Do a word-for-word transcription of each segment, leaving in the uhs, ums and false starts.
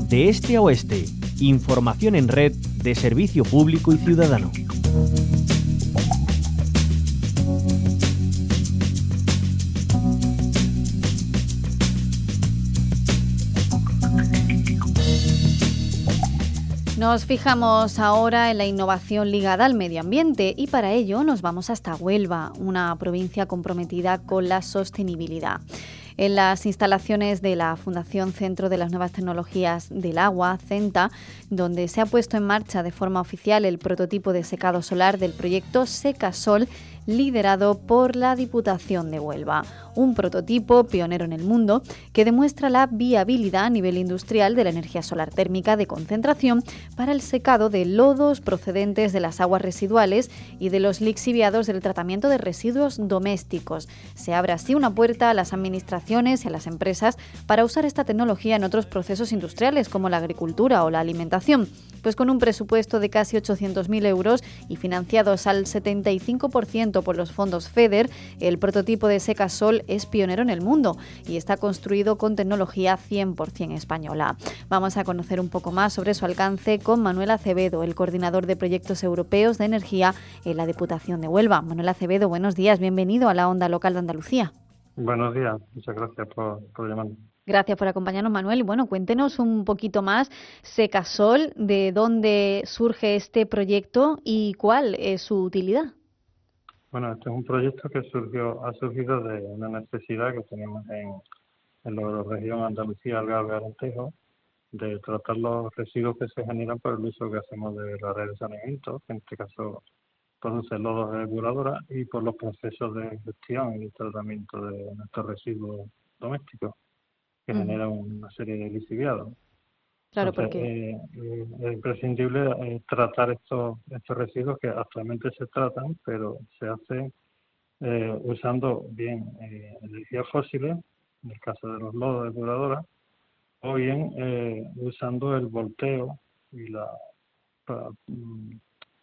De este a oeste, información en red de servicio público y ciudadano. Nos fijamos ahora en la innovación ligada al medio ambiente y para ello nos vamos hasta Huelva, una provincia comprometida con la sostenibilidad. En las instalaciones de la Fundación Centro de las Nuevas Tecnologías del Agua, CENTA, donde se ha puesto en marcha de forma oficial el prototipo de secado solar del proyecto Secasol, liderado por la Diputación de Huelva. Un prototipo pionero en el mundo que demuestra la viabilidad a nivel industrial de la energía solar térmica de concentración para el secado de lodos procedentes de las aguas residuales y de los lixiviados del tratamiento de residuos domésticos. Se abre así una puerta a las administraciones y a las empresas para usar esta tecnología en otros procesos industriales como la agricultura o la alimentación. Pues con un presupuesto de casi ochocientos mil euros y financiados al setenta y cinco por ciento por los fondos FEDER, el prototipo de Secasol es pionero en el mundo y está construido con tecnología cien por ciento española. Vamos a conocer un poco más sobre su alcance con Manuel Acevedo, el coordinador de proyectos europeos de energía en la Diputación de Huelva. Manuel Acevedo, buenos días, bienvenido a la Onda Local de Andalucía. Buenos días, muchas gracias por, por llamarme. Gracias por acompañarnos, Manuel. Y bueno, cuéntenos un poquito más, Secasol, de dónde surge este proyecto y cuál es su utilidad. Bueno, este es un proyecto que surgió, ha surgido de una necesidad que tenemos en, en la región Andalucía, Algarve, Alentejo, de tratar los residuos que se generan por el uso que hacemos de la red de saneamiento, que en este caso produce lodos de depuradora, y por los procesos de gestión y tratamiento de nuestros residuos domésticos, que uh-huh. generan una serie de lixiviados. Claro, Entonces, porque eh, eh, es imprescindible eh, tratar estos estos residuos que actualmente se tratan, pero se hace eh, usando bien eh, energías fósiles, en el caso de los lodos de depuradora, o bien eh, usando el volteo y la para, mm,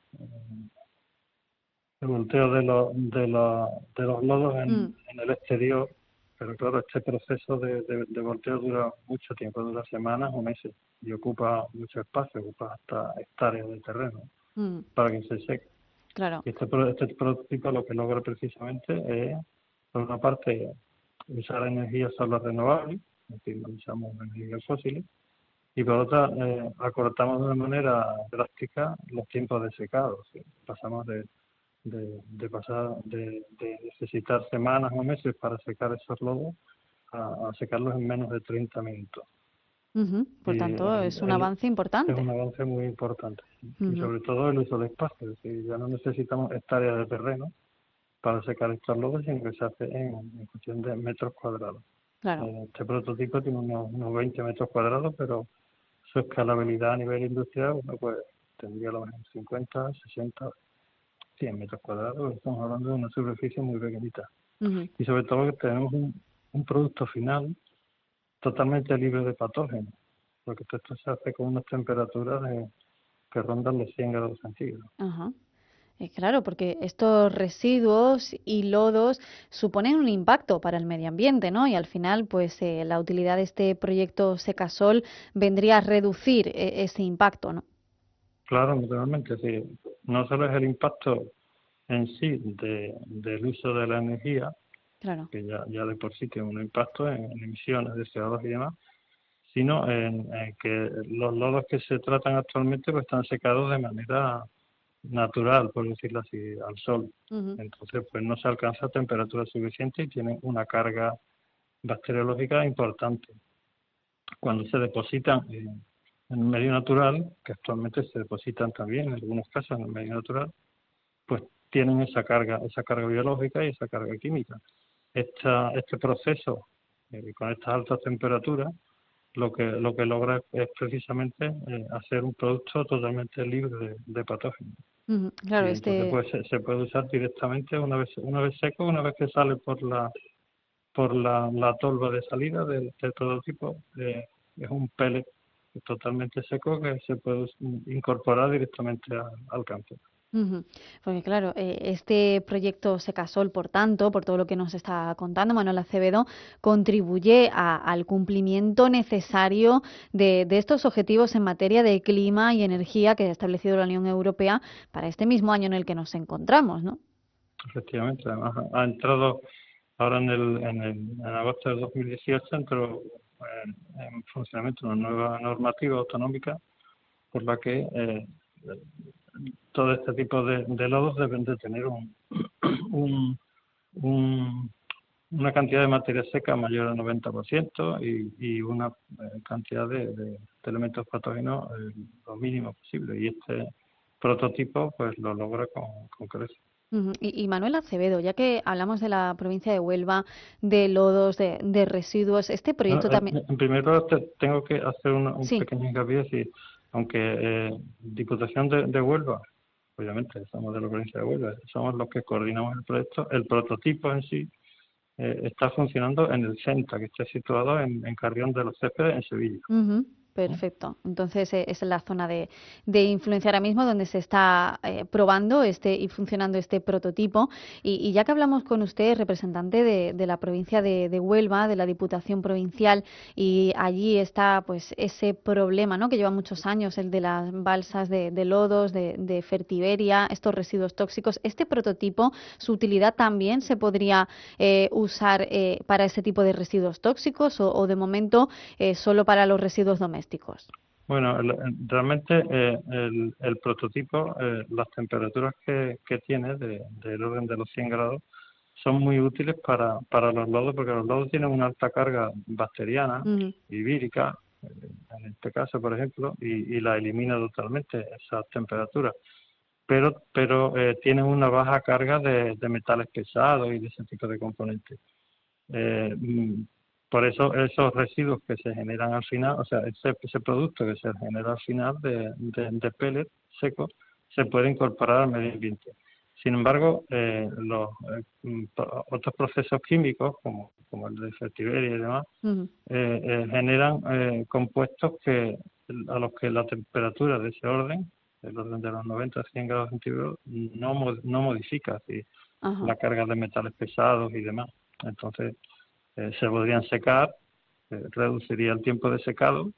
el volteo de los de los de los lodos en, mm. en el exterior. Pero claro, este proceso de, de, de volteo dura mucho tiempo, dura semanas o meses, y ocupa mucho espacio, ocupa hasta hectáreas de terreno mm. para que se seque. Claro. Y este, este prototipo lo que logra precisamente es, por una parte, usar energías solar renovables, es decir, no usamos energías fósiles, y por otra, eh, acortamos de una manera drástica los tiempos de secado. ¿Sí? Pasamos de De, de pasar de, de necesitar semanas o meses para secar esos lodos a, a secarlos en menos de treinta minutos. Uh-huh. Por y tanto, el, es un el, avance importante. Es un avance muy importante. Uh-huh. Y sobre todo el uso de espacio. Es decir, ya no necesitamos hectáreas de terreno para secar estos lodos, sino que se hace en, en cuestión de metros cuadrados. Claro. Eh, este prototipo tiene unos, unos veinte metros cuadrados, pero su escalabilidad a nivel industrial, bueno, pues tendría lo menos cincuenta, sesenta, cien metros cuadrados. Estamos hablando de una superficie muy pequeñita. Uh-huh. Y sobre todo que tenemos un, un producto final totalmente libre de patógenos, porque esto se hace con unas temperaturas de, que rondan los cien grados centígrados. Uh-huh. Eh, claro, porque estos residuos y lodos suponen un impacto para el medio ambiente, ¿no? Y al final, pues eh, la utilidad de este proyecto Secasol vendría a reducir eh, ese impacto, ¿no? Claro, naturalmente, sí. No solo es el impacto en sí de, del uso de la energía, claro. que ya, ya de por sí tiene un impacto en, en emisiones de C O dos y demás, sino en, en que los lodos que se tratan actualmente pues están secados de manera natural, por decirlo así, al sol. Uh-huh. Entonces, pues no se alcanza temperatura suficiente y tienen una carga bacteriológica importante. Cuando se depositan en en el medio natural, que actualmente se depositan también en algunos casos en el medio natural, pues tienen esa carga, esa carga biológica y esa carga química. Esta, este proceso, eh, con estas altas temperaturas, lo que lo que logra es precisamente eh, hacer un producto totalmente libre de, de patógenos. Uh-huh. Claro, y este... entonces pues se, se puede usar directamente una vez una vez seco, una vez que sale por la por la, la tolva de salida del, del prototipo, eh, es un pellet totalmente seco que se puede incorporar directamente a, al campo. Ujú. Porque claro, eh, este proyecto Secasol, por tanto, por todo lo que nos está contando Manuel Acevedo, contribuye a- al cumplimiento necesario de, de estos objetivos en materia de clima y energía que ha establecido la Unión Europea para este mismo año en el que nos encontramos, ¿no? Efectivamente, además ha ha entrado ahora en el, en el en agosto de dos mil dieciocho entró en, en funcionamiento una nueva normativa autonómica por la que eh, todo este tipo de, de lodos deben de tener un, un, un- una cantidad de materia seca mayor al noventa por ciento y, y una eh, cantidad de, de- de elementos patógenos eh, lo mínimo posible. Y este prototipo pues lo logra con, con creces. Ujú. Y, y Manuel Acevedo, ya que hablamos de la provincia de Huelva, de lodos, de, de residuos, este Bueno, proyecto en, también... en primer lugar te- tengo que hacer una- un Sí, pequeño hincapié, es decir, aunque eh, Diputación de, de Huelva, obviamente somos de la provincia de Huelva, somos los que coordinamos el proyecto, el prototipo en sí eh, está funcionando en el CENTA, que está situado en, en Carrión de los Céspedes, en Sevilla. ujú, ¿No? perfecto. Entonces eh, es la zona de, de influencia ahora mismo donde se está eh, probando este y funcionando este prototipo. Y, y ya que hablamos con usted, representante de, de la provincia de, de Huelva, de la Diputación Provincial, y allí está pues ese problema, ¿no? Que lleva muchos años, el de las balsas de, de lodos, de, de fertiberia, estos residuos tóxicos. Este prototipo, su utilidad también se podría eh, usar eh, para ese tipo de residuos tóxicos o, o de momento eh, solo para los residuos domésticos. Bueno, el- el- realmente eh, el, el prototipo, eh, las temperaturas que, que tiene de- del orden de los cien grados son muy útiles para, para los lodos porque los lodos tienen una alta carga bacteriana Ujú, y vírica, eh, en este caso, por ejemplo, y, y la elimina totalmente esas temperaturas. Pero, pero eh, tienen una baja carga de, de metales pesados y de ese tipo de componentes. Eh, mm, por eso esos residuos que se generan al final, o sea, ese, ese producto que se genera al final de, de, de pellet seco, se puede incorporar al medio ambiente. Sin embargo, eh, los eh, mm, pro- otros procesos químicos, como, como el de fertiberia y demás, ujú, eh, eh, generan eh, compuestos que a los que la temperatura de ese orden, el orden de los noventa a cien grados centígrados, no, mo- no modifica así, ajá. la carga de metales pesados y demás. Entonces, eh, se podrían secar, eh, reduciría el tiempo de secado,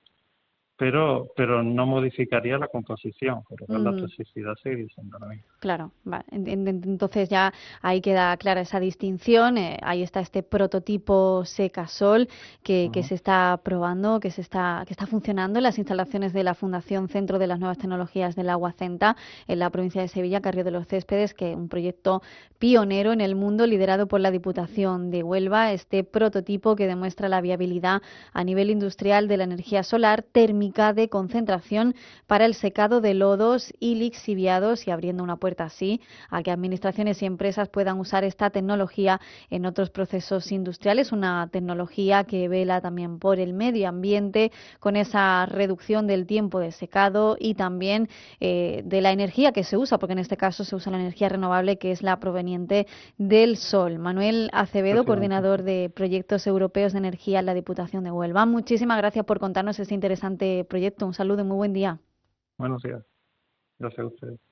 pero pero no modificaría la composición, por lo cual la Ujú. toxicidad seguiría siendo la misma. Claro, vale. En- en- en- Entonces ya ahí queda clara esa distinción. Eh, ahí está este prototipo Secasol que, que Ujú. se está probando, que se está, que está funcionando en las instalaciones de la Fundación Centro de las Nuevas Tecnologías del Agua Centa en la provincia de Sevilla, Carrió de los Céspedes, que es un proyecto pionero en el mundo liderado por la Diputación de Huelva. Este prototipo que demuestra la viabilidad a nivel industrial de la energía solar térmica de concentración para el secado de lodos y lixiviados y abriendo una puerta así a que administraciones y empresas puedan usar esta tecnología en otros procesos industriales, una tecnología que vela también por el medio ambiente con esa reducción del tiempo de secado y también eh, de la energía que se usa, porque en este caso se usa la energía renovable que es la proveniente del sol. Manuel Acevedo, Efectivamente. coordinador de proyectos europeos de energía en la Diputación de Huelva. Muchísimas gracias por contarnos este interesante proyecto. Un saludo y muy buen día. Buenos días. Gracias a ustedes.